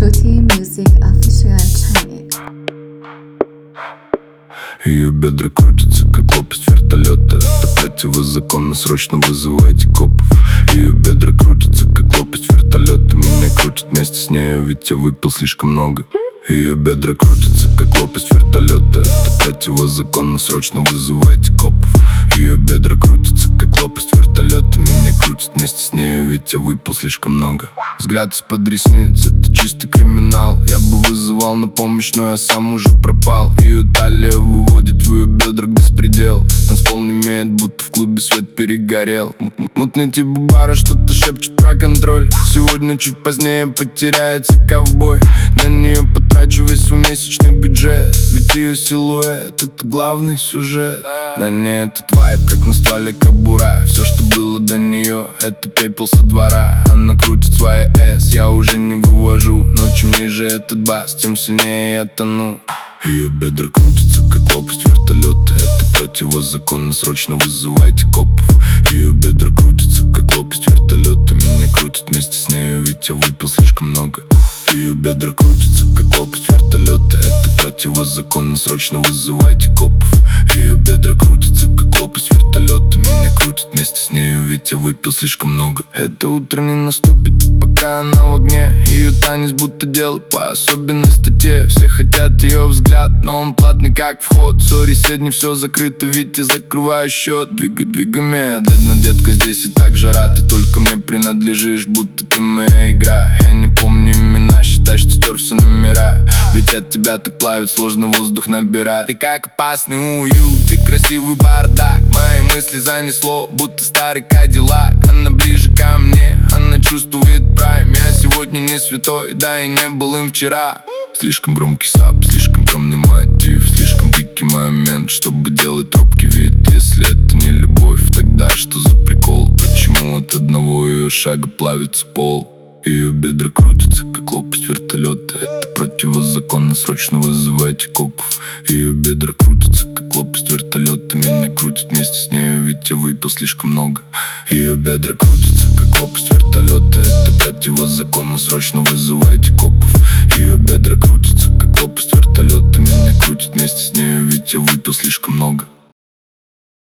Tutti Music Official Channel. Ее бедра крутятся, как лопасть вертолета. Это противозаконно, срочно вызывайте копов. Ее бедра крутятся, как лопасть вертолета. Меня крутят вместе с нею, ведь я выпил слишком много. Ее бедра крутятся, как лопасть вертолета. Это противозаконно, срочно вызывайте копов. Ее бедра крутятся, как лопасть вертолета. Меня крутят вместе с нею, ведь я выпил слишком много. Взгляд из-под ресниц, это чистый криминал. Я бы вызывал на помощь, но я сам уже пропал. Ее талия выводит в ее бедрах беспредел. Танцпол не имеет, будто в клубе свет перегорел. Мутный тип бара что-то шепчет про контроль. Сегодня чуть позднее потеряется ковбой. На нее потрачу весь свой месячный бюджет. Ведь ее силуэт — это главный сюжет. На ней этот вайб, как на стволе кобура. Все, что было до нее, это пепел со двора. Она крутит свои S, я уже не вывожу. Но чем ниже этот бас, тем сильнее я тону. Ее бедра крутятся, как лопасть вертолета. Это противозаконно, срочно вызывайте копов. Ее бедра крутятся, как лопасть вертолета. Меня крутят вместе с нею, ведь я выпил слишком много. Ее бедра крутятся, как лопасть вертолета. Это противозаконно, срочно вызывайте копов. Ее бедра крутятся, как лопасть вертолета. Меня крутят вместе с нею, ведь я выпил слишком много. Это утро не наступит, пока она в огне. Ее танец будто дело по особенной статье. Все хотят ее взгляд, но он платный как вход. Сори, сегодня все закрыто, ведь я закрываю счет. Двигай медленно, детка, здесь и так жара. Ты только мне принадлежишь, будто ты моя игра. Я не помню имена, считай, что стер все номера. Ведь от тебя так плавит, сложно воздух набирать. Ты как опасный уют, ты красивый бардак. Мои мысли занесло, будто старый кадиллак. Она ближе ко мне, она чувствует прайм. Я сегодня не святой, да и не был им вчера. Слишком громкий сап, слишком темный мотив. Слишком дикий момент, чтобы делать робкий вид. Если это не любовь, тогда что за прикол? Почему от одного ее шага плавится пол? Ее бедра крутятся, как лопасть вертолета. Это противозаконно, срочно вызывайте копов. Ее бедра крутятся, как лопасть вертолета. Меня крутят вместе с нею, ведь я выпил слишком много. Ее бедра крутятся, как лопасть вертолета. Это противозаконно, срочно вызывайте копов. Ее бедра крутятся, как лопасть вертолета. Меня крутят вместе с нею, ведь я выпил слишком много.